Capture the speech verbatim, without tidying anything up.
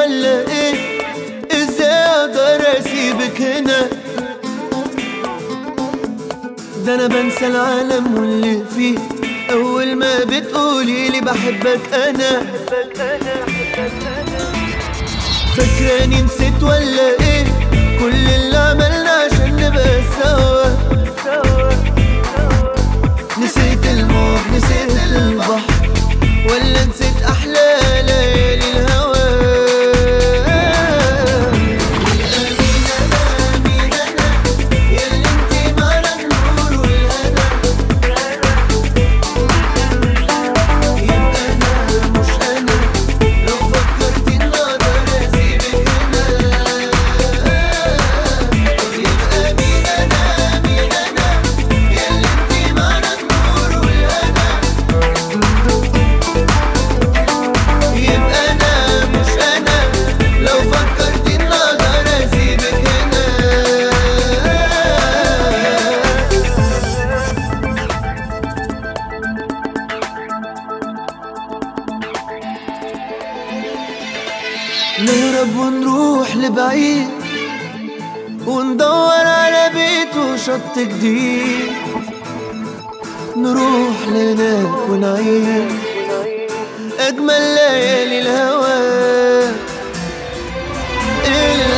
ولا ايه؟ ازاي اقدر اسيبك هنا؟ ده انا بنسى العالم واللي فيه اول ما بتقولي لي بحبك انا. فاكراني نسيت ولا ايه كل اللي عملنا عشان نبقى سوا؟ نسيت الموج نسيت البحر ولا نسيت احلى ليالي الهوى؟ نهرب ونروح لبعيد وندور على بيت وشط جديد، نروح لهناك ونعيش أجمل ليالي الهوى.